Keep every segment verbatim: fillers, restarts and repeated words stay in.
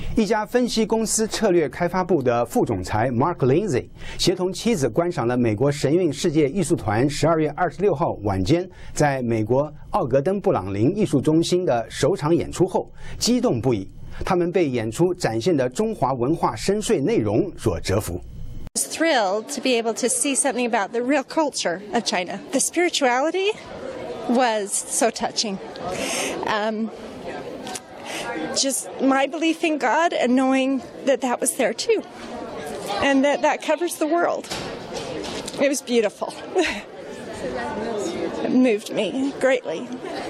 一家分析公司策略开发部的副总裁 Mark Lindsay 协同妻子观赏了美国神韵世界艺术团十二月二十六号晚间在美国奥格登布朗林艺术中心的首场演出后，激动不已。他们被演出展现的中华文化深邃内容所折服。 I was thrilled to be able to see something about the real culture of China. The spirituality was so touching. Um, just my belief in God and knowing that that was there too. And that that covers the world. It was beautiful. It moved me greatly.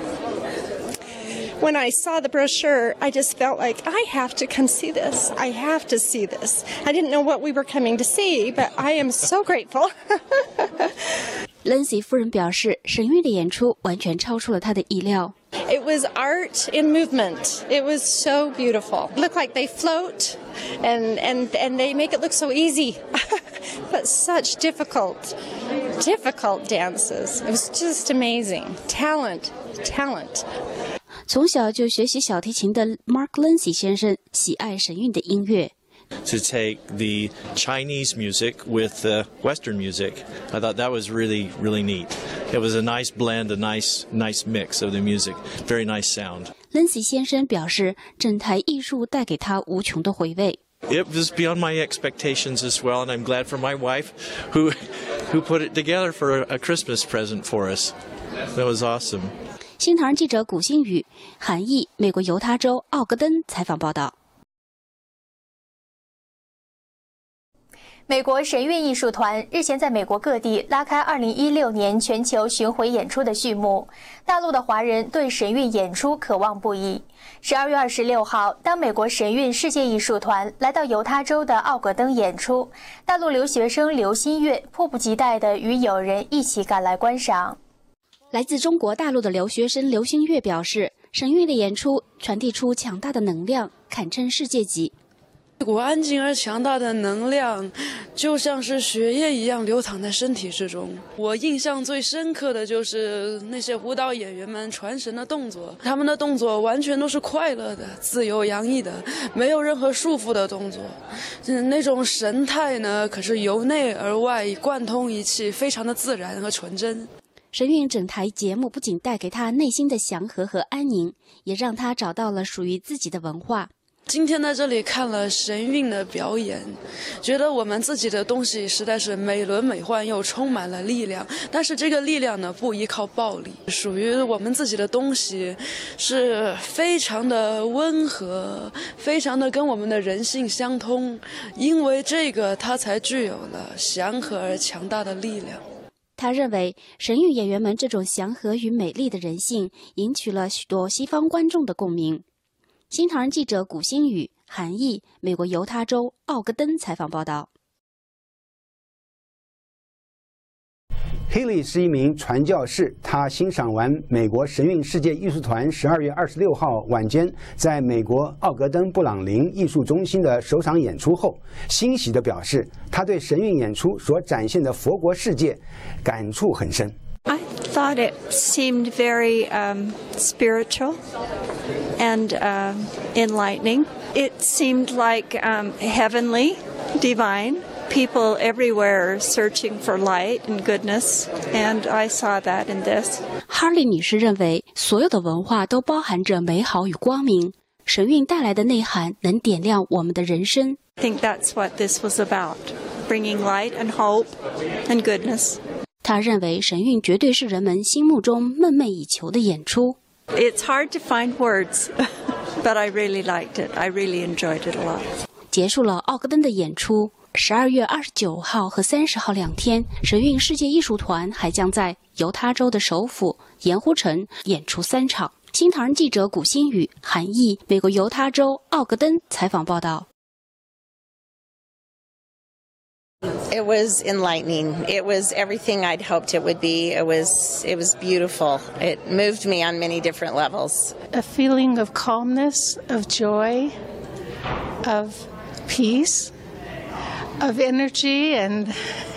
When I saw the brochure, I just felt like I have to come see this. I have to see this. I didn't know what we were coming to see, but I am so grateful. Lindsay 夫人表示，神韵的演出完全超出了她的意料。 It was art in movement. It was so beautiful. Look like they float, and and and they make it look so easy, but such difficult, difficult dances. It was just amazing. Talent, talent. 从小就学习小提琴的 Mark Lindsay 先生喜爱神韵的音乐。 To take the Chinese music with uh, Western music, I thought that was really, really neat. It was a nice blend, a nice, nice mix of the music. Very nice sound. Lindsay 先生表示，整台艺术带给他无穷的回味。 It was beyond my expectations as well, and I'm glad for my wife, who, who put it together for a, a Christmas present for us. That was awesome. 新唐人记者古新宇，韩裔，美国犹他州奥格登采访报道。 美国神韵艺术团日前在美国各地拉开二零一六年全球巡回演出的序幕，大陆的华人对神韵演出渴望不已。十二月二十六号，当美国神韵世界艺术团来到犹他州的奥格登演出，大陆留学生刘新月迫不及待地与友人一起赶来观赏。 来自中国大陆的留学生刘新月表示，神韵的演出传递出强大的能量，堪称世界级。 一股安静而强大的能量，就像是血液一样流淌在身体之中。我印象最深刻的就是那些舞蹈演员们传神的动作，他们的动作完全都是快乐的、自由洋溢的，没有任何束缚的动作。嗯，那种神态呢，可是由内而外贯通一气，非常的自然和纯真。 神韵整台节目不仅带给他内心的祥和和安宁，也让他找到了属于自己的文化。 今天在这里看了神韵的表演，觉得我们自己的东西实在是美轮美奂又充满了力量。但是这个力量呢，不依靠暴力，属于我们自己的东西，是非常的温和，非常的跟我们的人性相通。因为这个，它才具有了祥和而强大的力量。 他认为，神韵演员们这种祥和与美丽的人性，引起了许多西方观众的共鸣。新唐人记者古新宇，韩裔，美国犹他州奥格登采访报道。 Haley 是一名传教士，他欣赏完美国神韵世界艺术团十二月二十六号晚间在美国奥格登布朗林艺术中心的首场演出后，欣喜地表示，他对神韵演出所展现的佛国世界感触很深。 I thought it seemed very um, spiritual and uh, enlightening. It seemed like um, heavenly, divine. People everywhere searching for light and goodness, and I saw that in this. Harley 女士认为，所有的文化都包含着美好与光明，神韵带来的内涵能点亮我们的人生。 I think that's what this was about, bringing light and hope and goodness. 她认为神韵绝对是人们心目中梦寐以求的演出。 It's hard to find words, but I really liked it. I really enjoyed it a lot. 结束了奥格登的演出。 十二月二十九号和三十号两天，神韵世界艺术团还将在犹他州的首府盐湖城演出三场。新唐人记者古新宇，韩裔，美国犹他州奥格登采访报道。 It was enlightening. It was everything I'd hoped it would be. It was it was beautiful. It moved me on many different levels. A feeling of calmness, of joy, of peace, of energy and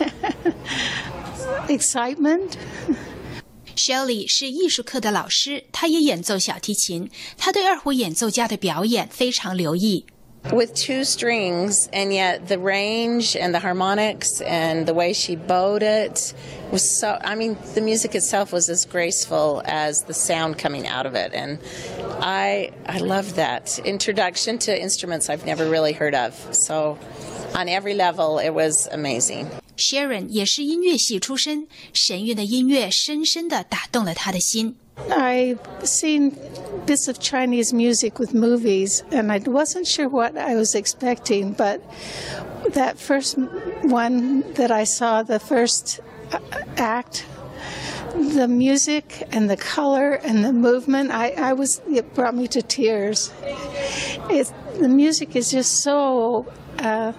excitement. Shelley 是艺术课的老师，她也演奏小提琴。她对二胡演奏家的表演非常留意。 with two strings, and yet the range and the harmonics and the way she bowed it was so, I mean, the music itself was as graceful as the sound coming out of it, and I I loved that introduction to instruments I've never really heard of. So on every level, it was amazing. Sharon 也是音乐系出身，神韵的音乐深深地打动了她的心。 I've seen bits of Chinese music with movies, and I wasn't sure what I was expecting, but that first one that I saw, the first act, the music and the color and the movement, I, I was, it brought me to tears. It, the music is just so, uh,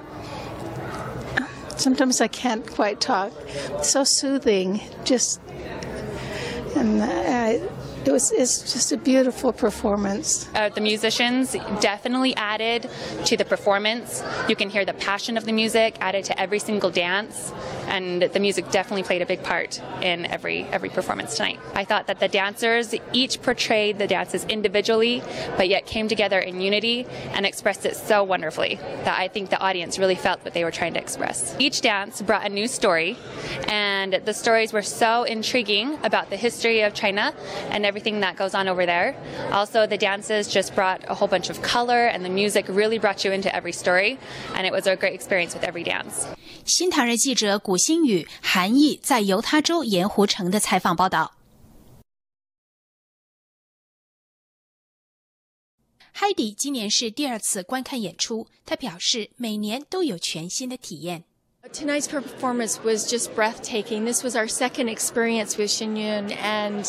sometimes I can't quite talk, so soothing, just, and uh, it was, it's just a beautiful performance. Uh, the musicians definitely added to the performance. You can hear the passion of the music added to every single dance, and the music definitely played a big part in every every performance tonight. I thought that the dancers each portrayed the dances individually, but yet came together in unity and expressed it so wonderfully that I think the audience really felt what they were trying to express. Each dance brought a new story, and the stories were so intriguing about the history of China and everything that goes on over there. Also, the dances just brought a whole bunch of color, and the music really brought you into every story, and it was a great experience with every dance. 新唐人记者古新宇、韩毅在犹他州盐湖城的采访报道。Heidi 今年是第二次观看演出，她表示每年都有全新的体验。 Tonight's performance was just breathtaking. This was our second experience with Shenyun, and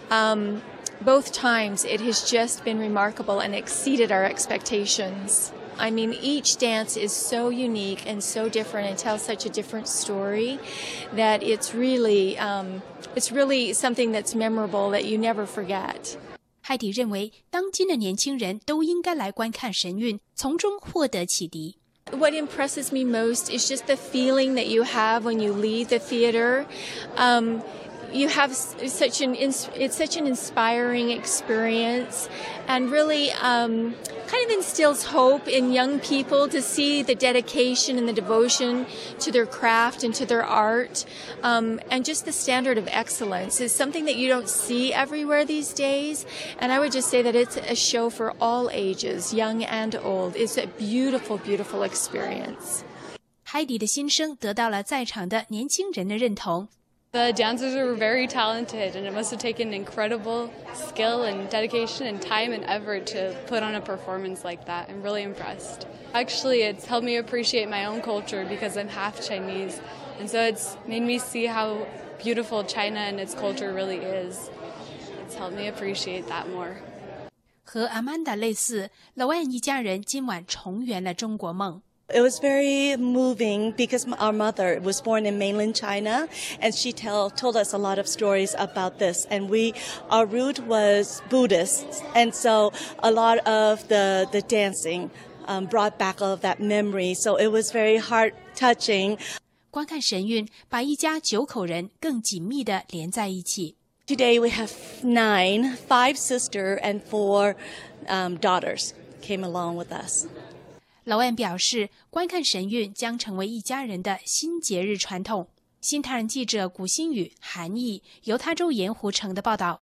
um, both times it has just been remarkable and exceeded our expectations. I mean, each dance is so unique and so different and tells such a different story that it's really, um, it's really something that's memorable that you never forget. 海迪认为，当今的年轻人都应该来观看神韵，从中获得启迪。 What impresses me most is just the feeling that you have when you leave the theater. Um, you have such an it's such an inspiring experience, and really um, kind of instills hope in young people to see the dedication and the devotion to their craft and to their art, um, and just the standard of excellence is something that you don't see everywhere these days. And I would just say that it's a show for all ages, young and old. It's a beautiful, beautiful experience. 海迪的心声得到了在场的年轻人的认同。 The dancers were very talented, and it must have taken incredible skill and dedication and time and effort to put on a performance like that. I'm really impressed. Actually, it's helped me appreciate my own culture because I'm half Chinese, and so it's made me see how beautiful China and its culture really is. It's helped me appreciate that more. 和 Amanda 类似，老万一家人今晚重圆了中国梦。 It was very moving because our mother was born in mainland China, and she tell, told us a lot of stories about this. And we, our root was Buddhist, and so a lot of the, the dancing um, brought back all of that memory. So it was very heart touching. 观看神韵，把一家九口人更紧密地连在一起。 Today we have nine, five sisters and four um, daughters came along with us. 老万表示，观看神韵将成为一家人的新节日传统。新唐人记者古新宇、韩毅，犹他州盐湖城的报道。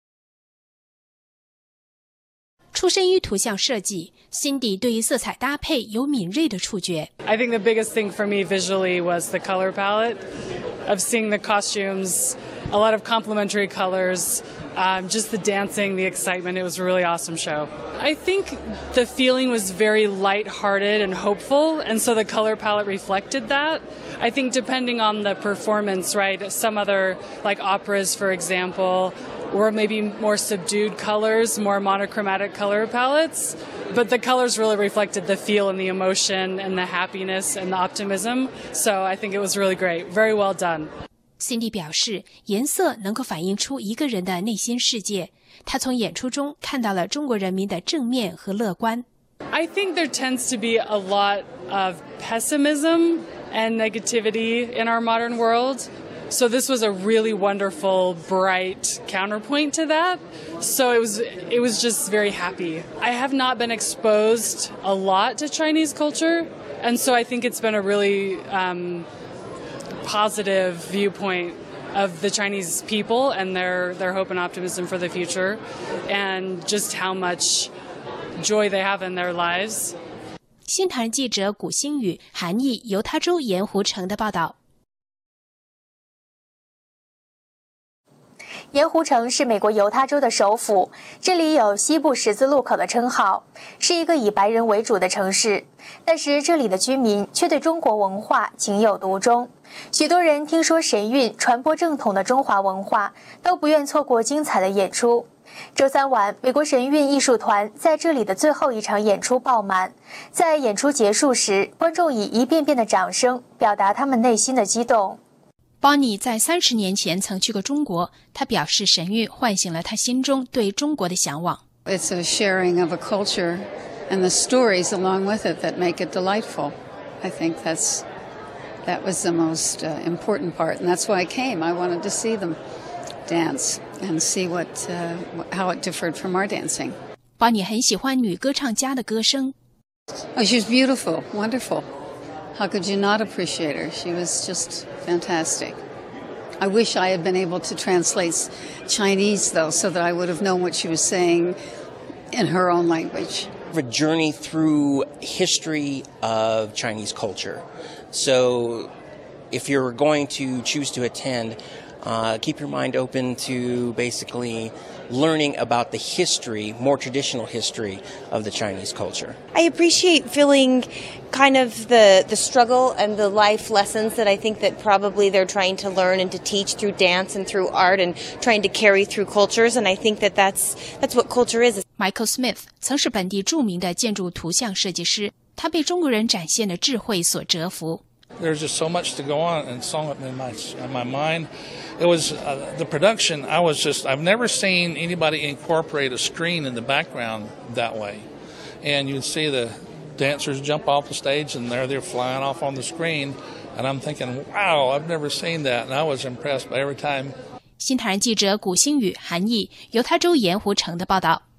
出身于图像设计 ，Cindy 对于色彩搭配有敏锐的触觉。 I think the biggest thing for me visually was the color palette, of seeing the costumes, a lot of complementary colors. Um, just the dancing, the excitement. It was a really awesome show. I think the feeling was very lighthearted and hopeful, and so the color palette reflected that. I think depending on the performance, right, some other, like operas, for example, were maybe more subdued colors, more monochromatic color palettes, but the colors really reflected the feel and the emotion and the happiness and the optimism, so I think it was really great. Very well done. Cindy 表示，颜色能够反映出一个人的内心世界。她从演出中看到了中国人民的正面和乐观。 I think there tends to be a lot of pessimism and negativity in our modern world. So this was a really wonderful, bright counterpoint to that. So it was it was just very happy. I have not been exposed a lot to Chinese culture, and so I think it's been a really um, positive viewpoint of the Chinese people and their, their hope and optimism for the future, and just how much joy they have in their lives. 新唐人记者古星宇、韩毅犹他州盐湖城的报道。 盐湖城是美国犹他州的首府，这里有西部十字路口的称号，是一个以白人为主的城市。但是这里的居民却对中国文化情有独钟，许多人听说神韵传播正统的中华文化，都不愿错过精彩的演出。周三晚，美国神韵艺术团在这里的最后一场演出爆满，在演出结束时，观众以一遍遍的掌声表达他们内心的激动。 Bonnie 在三十年前曾去过中国，他表示神韵唤醒了他心中对中国的向往。 It's a sharing of a culture and the stories along with it that make it delightful. I think that's that was the most uh, important part, and that's why I came. I wanted to see them dance and see what uh, how it differed from our dancing. Bonnie 很喜欢女歌唱家的歌声。 Oh, she was beautiful, wonderful. How could you not appreciate her? She was just fantastic. I wish I had been able to translate Chinese, though, so that I would have known what she was saying in her own language. A journey through history of Chinese culture. So if you're going to choose to attend, uh, keep your mind open to basically learning about the history, more traditional history of the Chinese culture. I appreciate feeling kind of the, the struggle and the life lessons that I think that probably they're trying to learn and to teach through dance and through art and trying to carry through cultures. And I think that that's, that's what culture is. Michael Smith 曾是本地著名的建筑图像设计师，他被中国人展现的智慧所折服。 There's just so much to go on and song in my in my mind. It was uh, the production. I was just I've never seen anybody incorporate a screen in the background that way, and you'd see the dancers jump off the stage and there they're flying off on the screen, and I'm thinking, wow, I've never seen that, and I was impressed by every time. 新唐人记者古星宇、韩毅，犹他州盐湖城的报道。